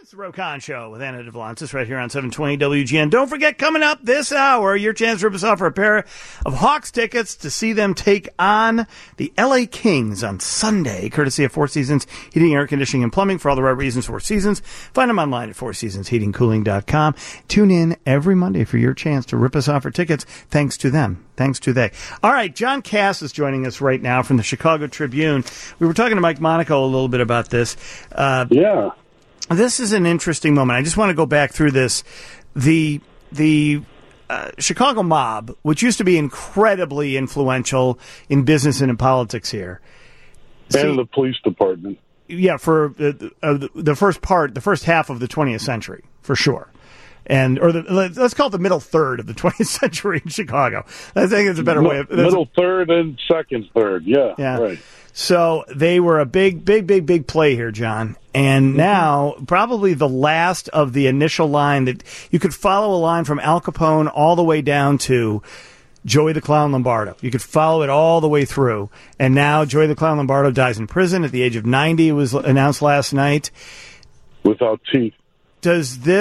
It's the Rokan Show with Anna Devlantis right here on 720 WGN. Don't forget, coming up this hour, your chance to rip us off for a pair of Hawks tickets to see them take on the LA Kings on Sunday, courtesy of Four Seasons Heating, Air Conditioning, and Plumbing. For all the right reasons, Four Seasons. Find them online at fourseasonsheatingcooling.com. Tune in every Monday for your chance to rip us off for tickets, thanks to them. Thanks to they. All right, John Cass is joining us right now from the Chicago Tribune. We were talking to Mike Monaco a little bit about this. Yeah. This is an interesting moment. I just want to go back through this. The Chicago mob, which used to be incredibly influential in business and in politics here. And the police department. Yeah, for the first half of the 20th century, for sure. Let's call it the middle third of the 20th century in Chicago. I think it's a better way. Middle third and second third, yeah. Right. So they were a big play here, John. And now, probably the last of the initial line that you could follow a line from Al Capone all the way down to Joey the Clown Lombardo. You could follow it all the way through. And now Joey the Clown Lombardo dies in prison at the age of 90. It was announced last night. Without teeth. But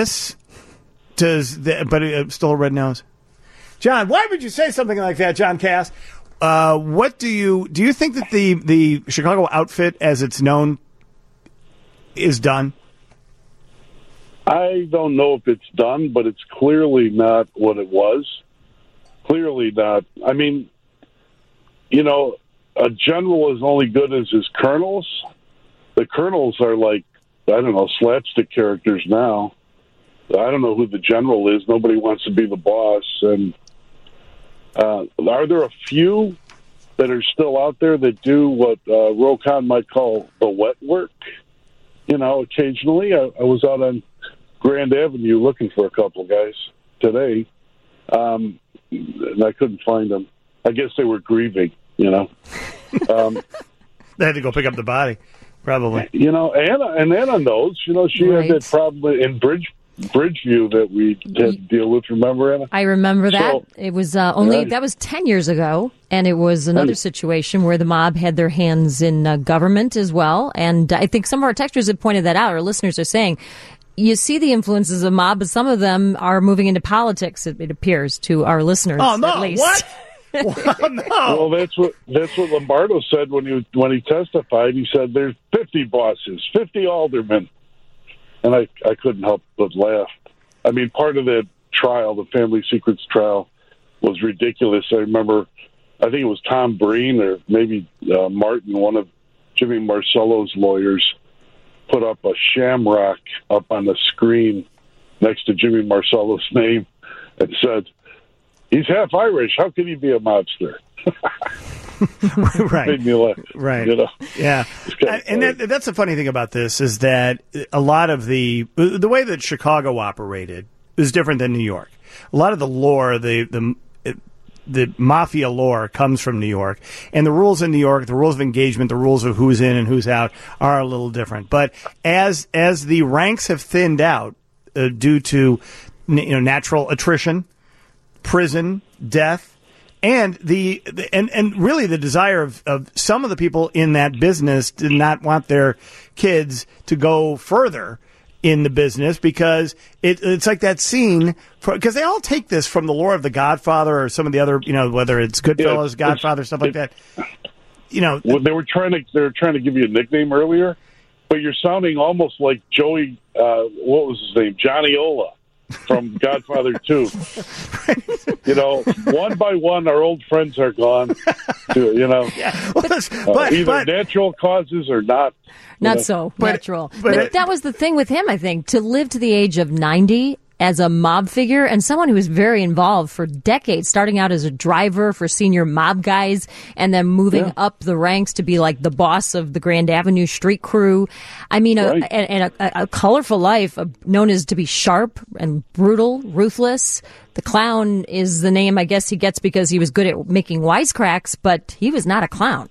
still a red nose. John, why would you say something like that, John Cass? What do you think that the Chicago outfit, as it's known, is done? I don't know if it's done, but it's clearly not what it was. Clearly not. I mean, a general is only good as his colonels. The colonels are like, I don't know, slapstick characters now. I don't know who the general is. Nobody wants to be the boss. And are there a few that are still out there that do what Rokan might call the wet work? Occasionally. I was out on Grand Avenue looking for a couple of guys today, and I couldn't find them. I guess they were grieving, They had to go pick up the body, probably. Anna knows. She had that problem in Bridgeview that we had to deal with. Remember, Anna? I remember that. So, it was that was 10 years ago, and it was another situation where the mob had their hands in government as well. And I think some of our texters have pointed that out. Our listeners are saying, you see the influences of mob, but some of them are moving into politics, it appears, to our listeners, at least. What? Well, no. Well, that's what Lombardo said when he testified. He said there's 50 bosses, 50 aldermen. And I couldn't help but laugh. I mean, part of the trial, the Family Secrets trial, was ridiculous. I remember, I think it was Tom Breen or maybe Martin, one of Jimmy Marcello's lawyers, put up a shamrock up on the screen next to Jimmy Marcello's name and said, "He's half Irish. How can he be a mobster?" Right. Made me laugh. Right. Yeah. And that's the funny thing about this is that a lot of the way that Chicago operated is different than New York. A lot of the lore, the mafia lore comes from New York, and the rules in New York, the rules of engagement, the rules of who's in and who's out are a little different. But as the ranks have thinned out due to natural attrition, prison, death, and and really the desire of some of the people in that business did not want their kids to go further in the business because it's like that scene, because they all take this from the lore of The Godfather or some of the other, whether it's Goodfellas, Godfather, stuff like that. Well, they were trying to give you a nickname earlier, but you're sounding almost like Joey. What was his name? Johnny Ola from Godfather 2. One by one, our old friends are gone. Yeah. Well, either natural causes or not. Not so natural. But that was the thing with him, I think, to live to the age of 90 as a mob figure and someone who was very involved for decades, starting out as a driver for senior mob guys and then moving up the ranks to be like the boss of the Grand Avenue street crew. I mean, a colorful life known as to be sharp and brutal, ruthless. The clown is the name I guess he gets because he was good at making wisecracks, but he was not a clown.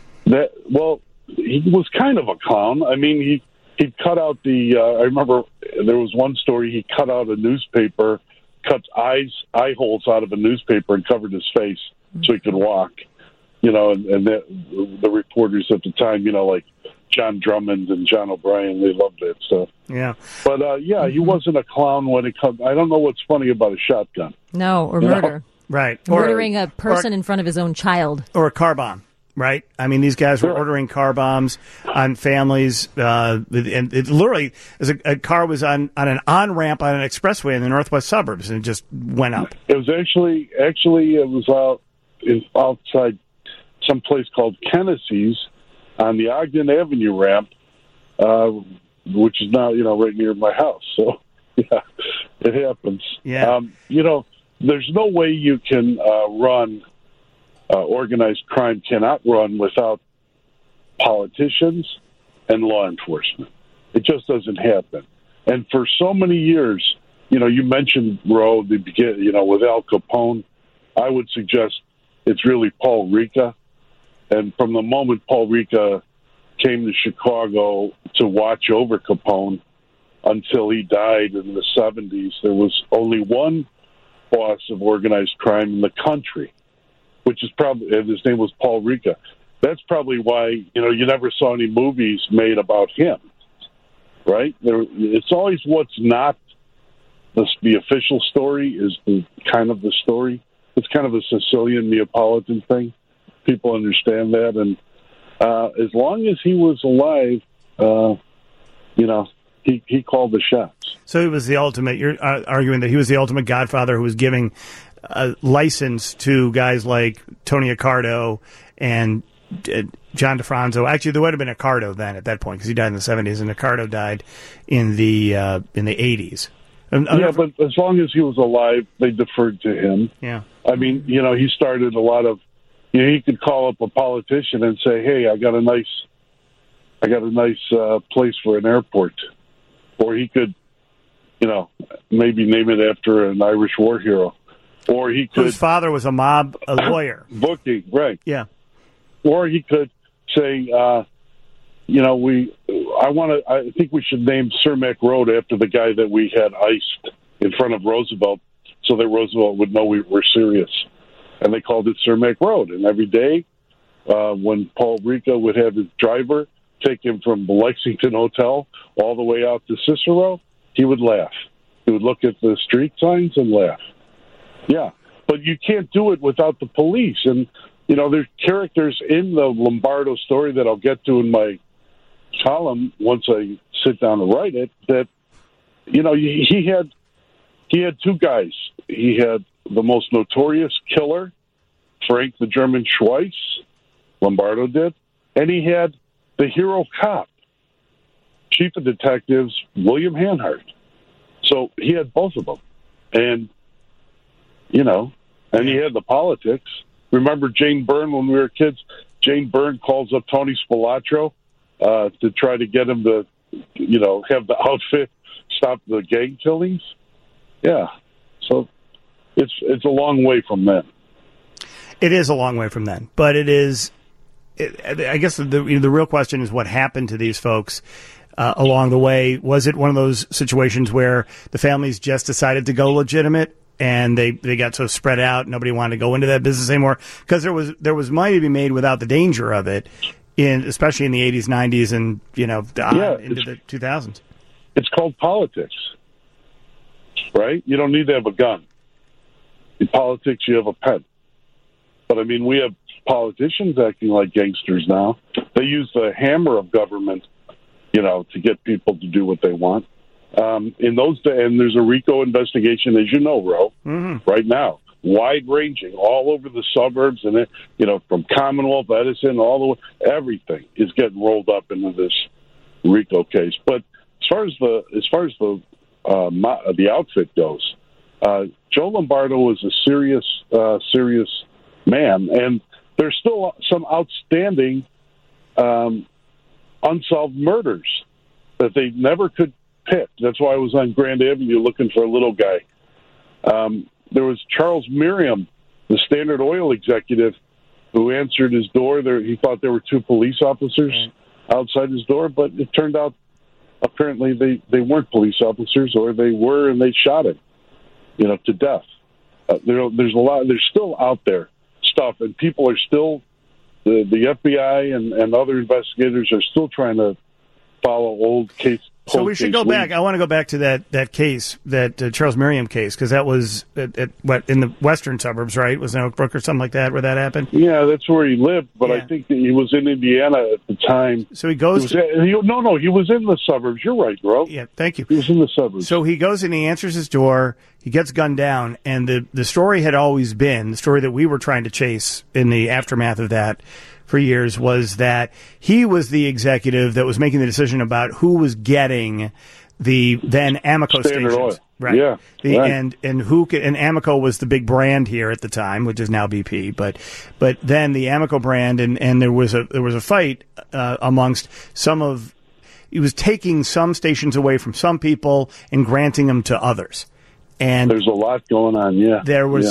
He was kind of a clown. I mean, he cut out I remember there was one story, he cut out a newspaper, cut eye holes out of a newspaper and covered his face so he could walk. And the reporters at the time, like John Drummond and John O'Brien. They loved that stuff. Yeah. But, he wasn't a clown when it comes. I don't know what's funny about a shotgun. No, or murder. Know? Right. Murdering a person in front of his own child. Or a car bomb. Right? I mean, these guys were ordering car bombs on families, and it literally, as a car was on an on-ramp on an expressway in the northwest suburbs, and it just went up. It was actually it was outside some place called Kennessee's on the Ogden Avenue ramp, which is now, right near my house. So, yeah, it happens. Yeah. There's no way you can run. Organized crime cannot run without politicians and law enforcement. It just doesn't happen. And for so many years, you mentioned, Ro, with Al Capone, I would suggest it's really Paul Ricca. And from the moment Paul Ricca came to Chicago to watch over Capone until he died in the 70s, there was only one boss of organized crime in the country, which is probably, and his name was Paul Ricca. That's probably why, you never saw any movies made about him, right? It's always what's not the official story is the story. It's kind of a Sicilian Neapolitan thing. People understand that. And as long as he was alive, he called the shots. So he was the ultimate, you're arguing that he was the ultimate godfather who was giving license to guys like Tony Accardo and John DeFranco. Actually, there would have been Accardo then at that point because he died in the 70s, and Accardo died in the 80s. But as long as he was alive, they deferred to him. Yeah. I mean, he started a lot of. He could call up a politician and say, "Hey, I got a nice place for an airport," or he could, maybe name it after an Irish war hero. Or he could. His father was a lawyer. Booking, right? Yeah. Or he could say, I think we should name Cermak Road after the guy that we had iced in front of Roosevelt, so that Roosevelt would know we were serious. And they called it Cermak Road. And every day, when Paul Ricca would have his driver take him from the Lexington Hotel all the way out to Cicero, he would laugh. He would look at the street signs and laugh. Yeah, but you can't do it without the police. And, there's characters in the Lombardo story that I'll get to in my column once I sit down to write it, that, he had two guys. He had the most notorious killer, Frank the German Schweiss, Lombardo did, and he had the hero cop, Chief of Detectives, William Hanhart. So he had both of them. And and he had the politics. Remember Jane Byrne when we were kids? Jane Byrne calls up Tony Spilotro to try to get him to, have the outfit stop the gang killings. Yeah. So it's a long way from then. It is a long way from then. But it is, I guess the real question is what happened to these folks along the way. Was it one of those situations where the families just decided to go legitimate? And they got so spread out, nobody wanted to go into that business anymore because there was money to be made without the danger of it, especially in the 80s, 90s, and into the 2000s. It's called politics, right? You don't need to have a gun. In politics, you have a pen. But I mean, we have politicians acting like gangsters now. They use the hammer of government, to get people to do what they want. In those days, and there's a RICO investigation, as you know, Ro, right now, wide-ranging, all over the suburbs, and from Commonwealth, Edison, all the way, everything is getting rolled up into this RICO case. But as far as the outfit goes, Joe Lombardo was a serious man, and there's still some outstanding unsolved murders that they never could pick. That's why I was on Grand Avenue looking for a little guy. There was Charles Merriam, the Standard Oil executive, who answered his door. He thought there were two police officers outside his door, but it turned out apparently they weren't police officers, or they were, and they shot him, to death. There's a lot. There's still out there stuff, and people are still the FBI and other investigators are still trying to follow old case. So we should go back. I want to go back to that case, that Charles Merriam case, because that was in the western suburbs, right? Was it Oak Brook or something like that where that happened? Yeah, that's where he lived, but I think that he was in Indiana at the time. So he goes. He was in the suburbs. You're right, bro. Yeah, thank you. He was in the suburbs. So he goes and he answers his door. He gets gunned down, and the story had always been, the story that we were trying to chase in the aftermath of that for years, was that he was the executive that was making the decision about who was getting the then Amoco Standard stations. Oil. Right. Yeah. Right. And Amoco was the big brand here at the time, which is now BP. But then the Amoco brand, and there was a fight amongst some of. He was taking some stations away from some people and granting them to others. And there's a lot going on, yeah. There were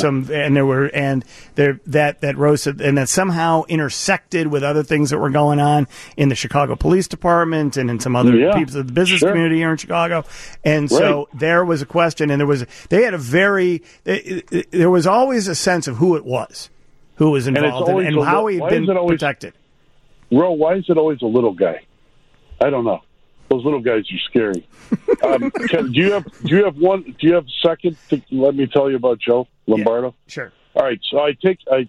that rose, and that somehow intersected with other things that were going on in the Chicago Police Department and in some other people of the business community here in Chicago. And so there was a question, and there was always a sense of who it was, who was involved, and how he'd been protected. Ro, why is it always a little guy? I don't know. Those little guys are scary. Do you have a second to let me tell you about Joe Lombardo? Yeah, sure. All right. So I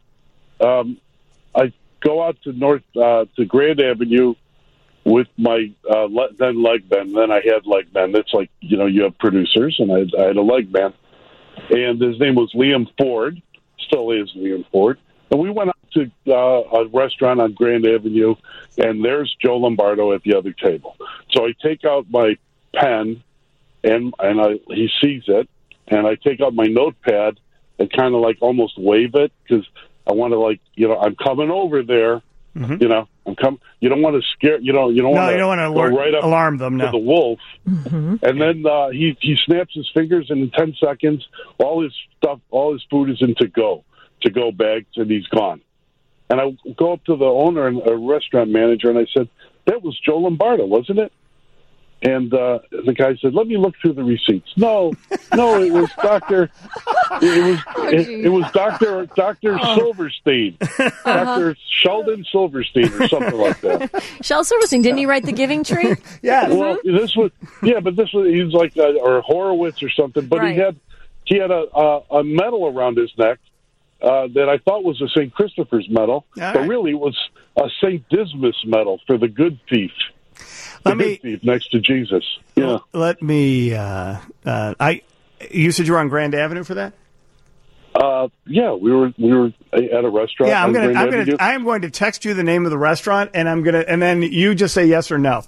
go out to Grand Avenue with my then leg band. Then I had leg band. It's like, you have producers, and I had a leg band, and his name was Liam Ford. Still is Liam Ford. And we went out to a restaurant on Grand Avenue, and there's Joe Lombardo at the other table. So I take out my pen, and he sees it, and I take out my notepad and kind of like almost wave it because I want to I'm coming over there. Mm-hmm. I'm coming. You don't want to scare. You don't want to right up alarm them. To the wolf. Mm-hmm. And then he snaps his fingers, and in 10 seconds, all his food is in to go bags, and he's gone. And I go up to the owner and a restaurant manager, and I said, "That was Joe Lombardo, wasn't it?" And the guy said, "Let me look through the receipts." No, it was Dr. It was Dr. Silverstein, Dr. Sheldon Silverstein, or something like that. Sheldon Silverstein, didn't he write The Giving Tree? Yeah. Well, this was he's like or Horowitz or something, but he had a medal around his neck. That I thought was a St. Christopher's medal, but really it was a St. Dismas medal for the good thief. Good thief next to Jesus. Yeah. Let me. You said you were on Grand Avenue for that? Yeah, we were at a restaurant. Yeah, I'm going to text you the name of the restaurant, and and then you just say yes or no.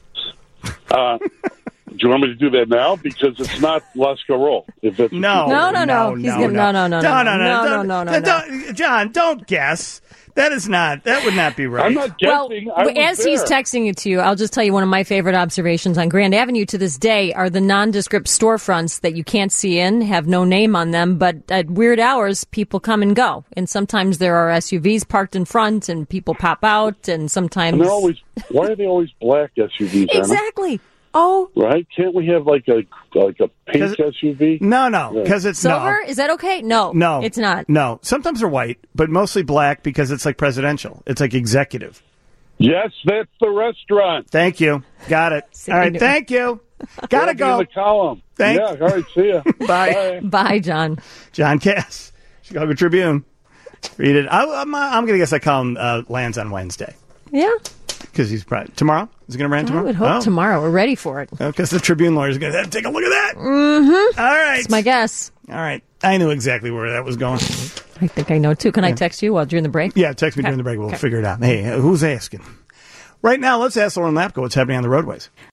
Do you want me to do that now? Because it's not Las Carol. No. John, don't guess. That would not be right. I'm not guessing. Well, as he's texting it to you, I'll just tell you one of my favorite observations on Grand Avenue to this day are the nondescript storefronts that you can't see in, have no name on them, but at weird hours, people come and go. And sometimes there are SUVs parked in front and people pop out, and sometimes... And why are they always black SUVs, Anna? Exactly. Oh, right. Can't we have like a pink SUV? No, because it's silver. Is that okay? No, it's not. No, sometimes they're white, but mostly black because it's like presidential. It's like executive. Yes, that's the restaurant. Thank you. Got it. All right. Thank you. Gotta go. In the column. Thanks. Yeah. All right. See ya. Bye. Bye, John. John Cass, Chicago Tribune. Read it. I'm gonna guess that column lands on Wednesday. Yeah. Because he's probably tomorrow. Is he going to rant tomorrow? I would hope tomorrow. We're ready for it. Because the Tribune lawyer is going to take a look at that. Mm-hmm. All right. That's my guess. All right. I knew exactly where that was going. I think I know, too. Can I text you during the break? Yeah, text me during the break. We'll figure it out. Hey, who's asking? Right now, let's ask Lauren Lapko what's happening on the roadways.